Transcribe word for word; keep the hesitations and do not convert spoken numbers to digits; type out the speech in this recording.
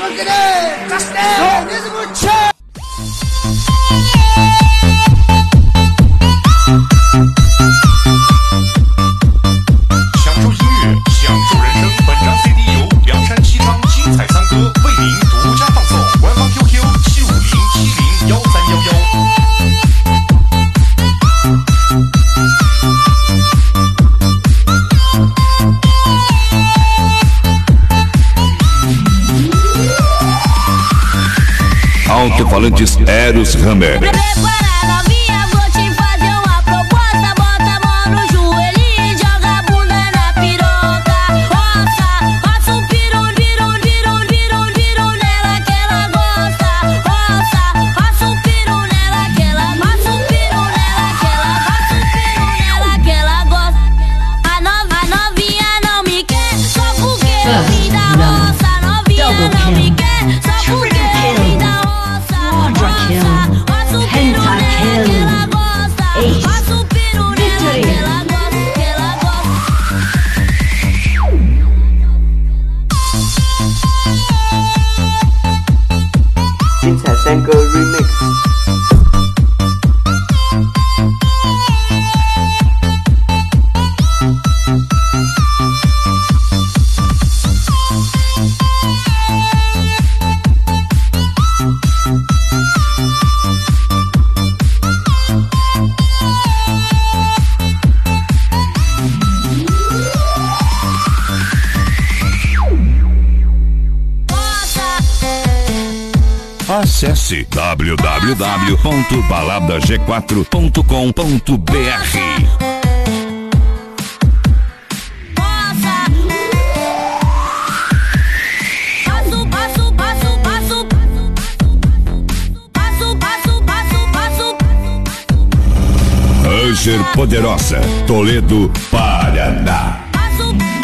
querer Castelo Desmuche. Alto-falantes Eros Hammer. Prepara novinha, vou te fazer uma proposta. Bota a mão no joelhinho e joga a bunda na piroca. Roça, roça o piru, piru, piru, piru, piru nela que ela gosta. Roça, roça o piru nela que ela, roça o piru nela que ela, roça o piru nela que ela gosta. A, no, a novinha não me quer só porque eu vim da roça. A novinha não me quer só porque eu vim da roça. Sango Remix. Acesse w w w ponto balada g quatro ponto com ponto b r. Ranger Poderosa, Toledo, Paraná.